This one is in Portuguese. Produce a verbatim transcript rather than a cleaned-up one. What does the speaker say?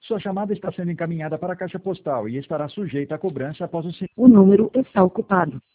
Sua chamada está sendo encaminhada para a caixa postal e estará sujeita a cobrança após o... O número está ocupado.